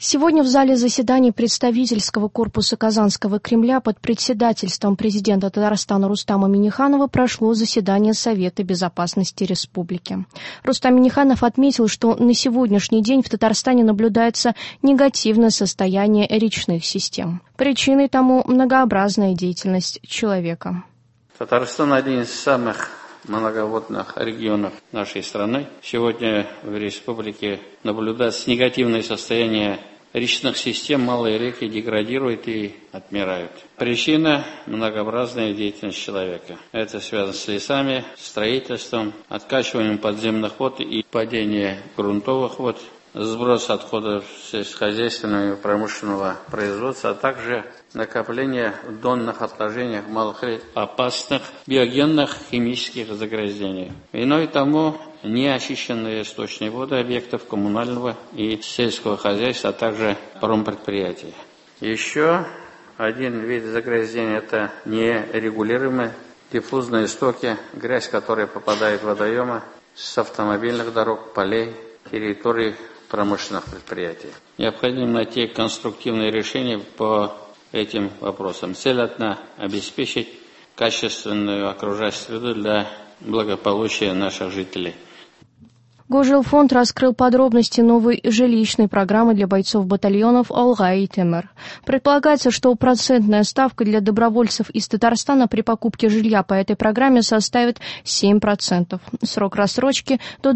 Сегодня в зале заседаний представительского корпуса Казанского Кремля под председательством президента Татарстана Рустама Минниханова прошло заседание Совета безопасности Республики. Рустам Минниханов отметил, что на сегодняшний день в Татарстане наблюдается негативное состояние речных систем. Причиной тому многообразная деятельность человека. Татарстан один из самых многоводных регионов нашей страны. Сегодня в республике наблюдается негативное состояние речных систем, малые реки деградируют и отмирают. Причина – многообразная деятельность человека. Это связано с лесами, строительством, откачиванием подземных вод и падение грунтовых вод, сброс отходов сельскохозяйственного и промышленного производства, а также накопление в донных отложениях малых рек опасных биогенных химических загрязнений. Виной тому неочищенные источные воды объектов коммунального и сельского хозяйства, а также промпредприятий. Еще один вид загрязнения – это нерегулируемые диффузные стоки, грязь, которая попадает в водоемы с автомобильных дорог, полей, территорий промышленных предприятий. Необходимо найти конструктивные решения по этим вопросам. Цель одна – обеспечить качественную окружающую среду для благополучия наших жителей. Госжилфонд раскрыл подробности новой жилищной программы для бойцов батальонов «Алга» и «Темир». Предполагается, что процентная ставка для добровольцев из Татарстана при покупке жилья по этой программе составит 7%. Срок рассрочки до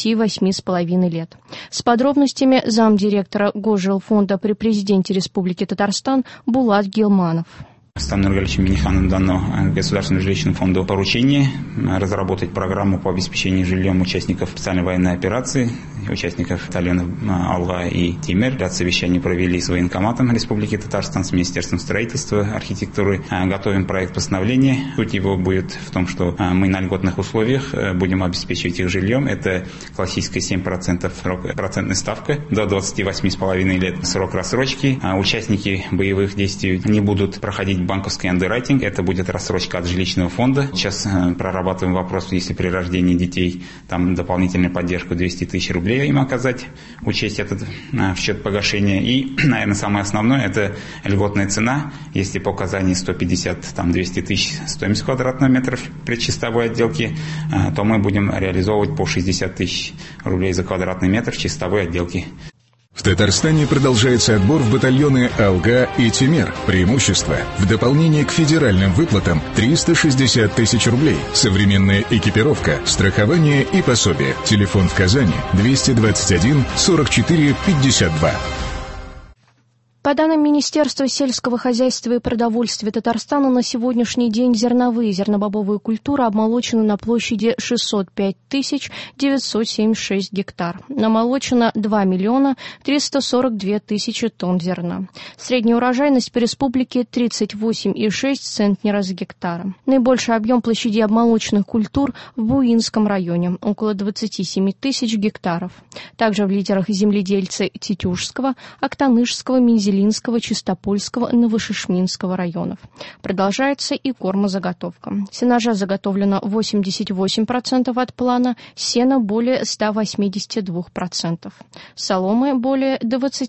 28,5 лет. С подробностями замдиректора Госжилфонда при президенте Республики Татарстан Булат Гилманов. Рустаму Нургалевичу Минниханову дано Государственному жилищному фонду поручение разработать программу по обеспечению жильем участников специальной военной операции, участников батальонов «Алга» и «Темир. Ряд совещаний провели с военкоматом Республики Татарстан, с Министерством строительства, архитектуры. Готовим проект постановления. Суть его будет в том, что мы на льготных условиях будем обеспечивать их жильем. Это классическая 7% процентная ставка до 28,5 лет срок рассрочки. Участники боевых действий не будут проходить банковский андеррайтинг, это будет рассрочка от жилищного фонда. Сейчас прорабатываем вопрос, если при рождении детей там дополнительную поддержку 200 тысяч рублей им оказать, учесть этот в счет погашения. И, наверное, самое основное – это льготная цена. Если по указанию 150-200 тысяч стоимость квадратного метра при чистовой отделке, то мы будем реализовывать по 60 тысяч рублей за квадратный метр в чистовой отделке. В Татарстане продолжается отбор в батальоны «Алга» и «Темир». Преимущество – в дополнение к федеральным выплатам 360 тысяч рублей, современная экипировка, страхование и пособие. Телефон в Казани 221 44 52. По данным Министерства сельского хозяйства и продовольствия Татарстана, на сегодняшний день зерновые и зернобобовые культуры обмолочены на площади 605 976 гектар. Намолочено 2 342 000 тонн зерна. Средняя урожайность по республике 38,6 центнера с гектара. Наибольший объем площадей обмолоченных культур в Буинском районе – около 27 000 гектаров. Также в лидерах земледельцы Тетюшского, Актанышского, Мензелинского, Чистопольского, Новошишминского районов. Продолжается и кормозаготовка. Сенажа заготовлено 88% от плана, сена более 182%, соломы более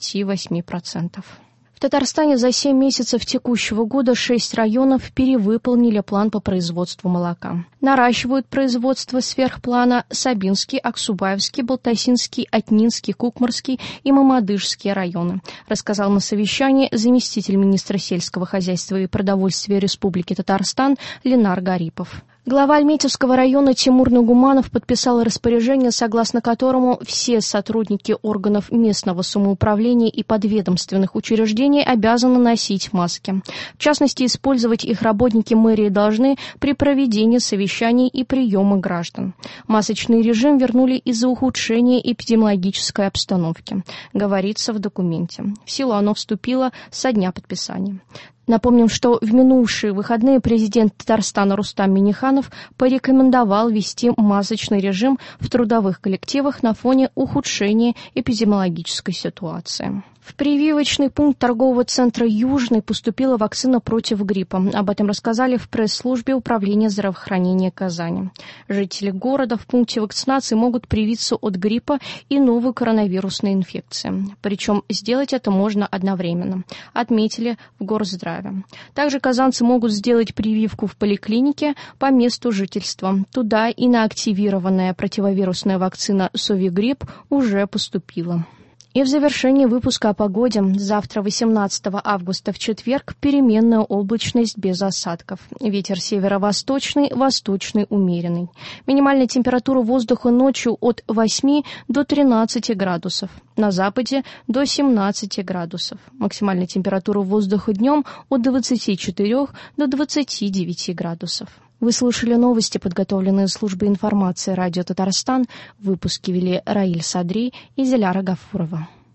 28%. В Татарстане за 7 месяцев текущего года 6 районов перевыполнили план по производству молока. Наращивают производство сверхплана Сабинский, Аксубаевский, Балтасинский, Атнинский, Кукмарский и Мамадышские районы, рассказал на совещании заместитель министра сельского хозяйства и продовольствия Республики Татарстан Ленар Гарипов. Глава Альметьевского района Тимур Нугуманов подписал распоряжение, согласно которому все сотрудники органов местного самоуправления и подведомственных учреждений обязаны носить маски. В частности, использовать их работники мэрии должны при проведении совещаний и приема граждан. Масочный режим вернули из-за ухудшения эпидемиологической обстановки, говорится в документе. В силу оно вступило со дня подписания. Напомним, что в минувшие выходные президент Татарстана Рустам Минниханов порекомендовал ввести масочный режим в трудовых коллективах на фоне ухудшения эпидемиологической ситуации. В прививочный пункт торгового центра «Южный» поступила вакцина против гриппа. Об этом рассказали в пресс-службе Управления здравоохранения Казани. Жители города в пункте вакцинации могут привиться от гриппа и новой коронавирусной инфекции. Причем сделать это можно одновременно, отметили в Горздраве. Также казанцы могут сделать прививку в поликлинике по месту жительства. Туда иноактивированная противовирусная вакцина «Совигрипп» уже поступила. И в завершении выпуска о погоде. Завтра, 18 августа, в четверг, переменная облачность без осадков. Ветер северо-восточный, восточный умеренный. Минимальная температура воздуха ночью от 8 до 13 градусов. На западе до 17 градусов. Максимальная температура воздуха днем от 24 до 29 градусов. Вы слушали новости, подготовленные службой информации «Радио Татарстан». В выпуске вели Раиль Садри и Диляра Гафурова.